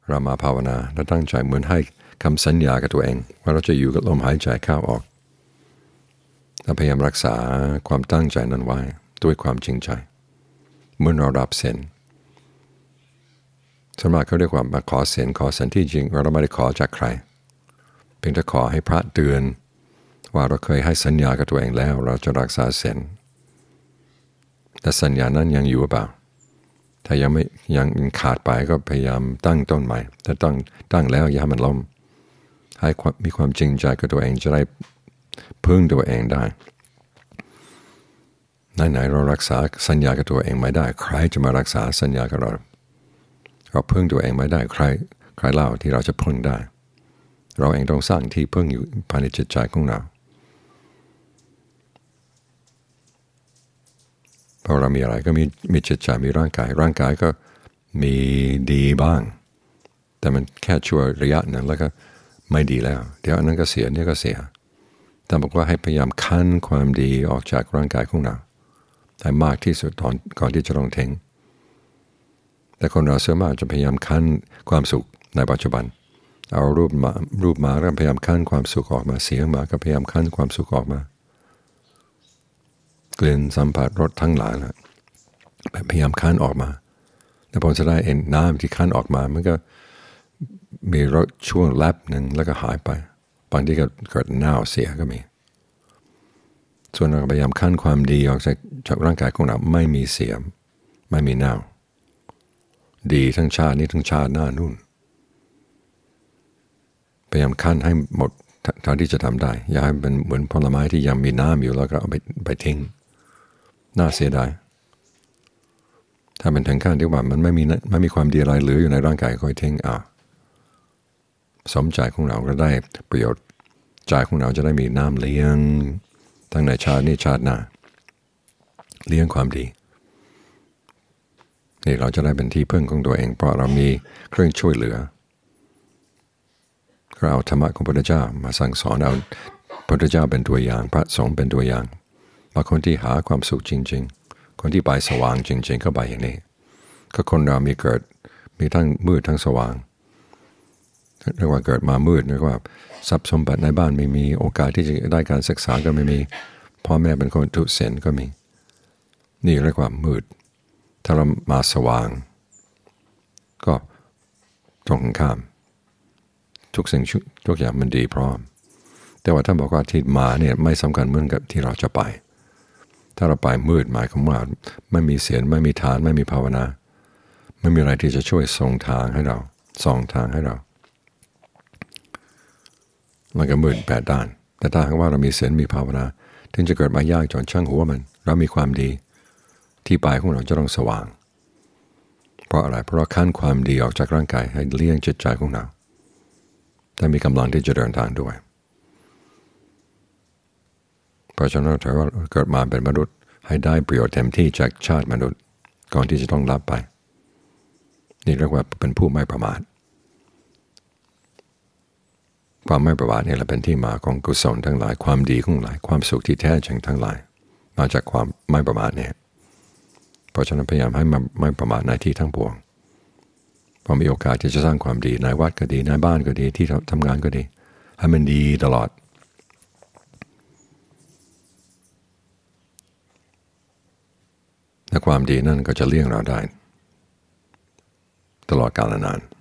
เรามาภาวนาและตั้งใจเหมือนให้คำสัญญากับตัวเองว่าเราจะอยู่กับลมหายใจเข้าออกและพยายามรักษาความตั้งใจนั้นไว้ด้วยความจริงใจเมื่อเรารับศีลสมมติเขาเรียกว่ามาขอศีลที่จริงเราไม่ได้ขอจากใครเพียงแต่ขอให้พระเตือนว่าเราเคยให้สัญญากับตัวเองแล้วเราจะรักษาศีลแต่สัญญานั้นยังอยู่หรือเปล่าถ้ายังขาดไปก็พยายามตั้งต้นใหม่ถ้าตั้งแล้วอย่าให้มันล้มให้มีความจริงใจกับตัวเองจะได้พึ่งตัวเองได้ไหนเรารักษาสัญญากับตัวเองไม่ได้ใครจะมารักษาสัญญากับเราพึ่งตัวเองไม่ได้ใครเล่าที่เราจะพึ่งได้เราเองต้องสร้างที่พึ่งอยู่ภายในจิตใจของเราพอเรามีอะไรก็มีจิตใจมีร่างกายก็มีดีบ้างแต่มันแค่ชั่วระยะนั้นแล้วก็ไม่ดีแล้วเดี๋ยวอันนั้นก็เสียนี่ก็เสียแต่บอกว่าให้พยายามคั้นความดีออกจากร่างกายของเราให้มากที่สุดก่อนที่จะต้องทิ้งแต่คนเราเสื่อมากจะพยายามคั้นความสุขในปัจจุบันเอารูปมาแล้วพยายามคั้นความสุขออกมาเสียงมาก็พยายามคั้นความสุขออกมากลิ่นสัมผัสรสทั้งหลายนะพยายามคั้นออกมาแต่พอจะได้เอ็นน้ำที่คั้นออกมามันก็มีรสช่วงแลบหนึ่งแล้วก็หายไปบางทีก็เกิดเน่าเสียก็มีส่วนเราพยายามคั้นความดีออกจากร่างกายของเราไม่มีเสียไม่มีเน่าดีทั้งชาตินี้ทั้งชาติหน้านู่นพยายามคั้นให้หมดเท่าที่จะทำได้อย่าให้เป็นเหมือนผลไม้ที่ยังมีน้ำอยู่แล้วก็เอาไปทิ้งน่าเสียดายถ้าเป็นถึงขั้นที่ว่ามันไม่มีความดีอะไรเหลืออยู่ในร่างกายค่อยทิ้งสมใจของเราก็ได้ประโยชน์ใจของเราจะได้มีน้ำเลี้ยงทั้งในชาตินี้ชาติหน้าเลี้ยงความดีนี่เราจะได้เป็นที่พึ่งของตัวเองเพราะเรามีเครื่องช่วยเหลือเราเอาธรรมะของพระพุทธเจ้ามาสั่งสอนเอาพระพุทธเจ้าเป็นตัวอย่างพระสงฆ์เป็นตัวอย่างบางคนที่หาความสุขจริงๆคนที่ไปสว่างจริงๆก็ไปอย่างนี้ก็คนเรามีทั้งมืดทั้งสว่างเรียกว่าเกิดมามืดเรียกว่าทรัพย์สมบัติในบ้านไม่มีโอกาสที่จะได้การศึกษาก็ไม่มีพ่อแม่เป็นคนทุศีลก็มีนี่เรียกว่ามืดถ้าเรามาสว่างก็ตรงข้ามทุกสิ่งทุกอย่างมันดีพร้อมแต่ว่าท่านบอกว่าที่มาเนี่ยไม่สำคัญเหมือนกับที่เราจะไปถ้าเราไปมืดหมายความว่าไม่มีศีลไม่มีทานไม่มีภาวนาไม่มีอะไรที่จะช่วยส่องทางให้เรามันก็มืดแปดด้านแต่ถ้าหากว่าเรามีศีลมีภาวนาถึงจะเกิดมายากจนช่างหัวมันเรามีความดีที่ปลายของเราจะต้องสว่างเพราะอะไรเพราะเราขั้นความดีออกจากร่างกายให้เลี้ยงจิตใจของเราแต่มีกำลังที่จะเดินทางด้วยเพราะฉะนั้นเราถือว่าเกิดมาเป็นมนุษย์ให้ได้ประโยชน์เต็มที่จากชาติมนุษย์ก่อนที่จะต้องรับไปนี่เรียกว่าเป็นผู้ไม่ประมาทความไม่ประมาทนี่แหละเป็นที่มาของกุศลทั้งหลายความดีทั้งหลายความสุขที่แท้จริงทั้งหลายมาจากความไม่ประมาทเนี่ยเพราะฉะนั้นพยายามให้ไม่ประมาทในที่ทั้งปวงพอมีโอกาสที่จะสร้างความดีในวัดก็ดีในบ้านก็ดีที่ทำงานก็ดีให้มันดีตลอดและความดีนั่นก็จะเลี้ยงเราได้ตลอดกาลนาน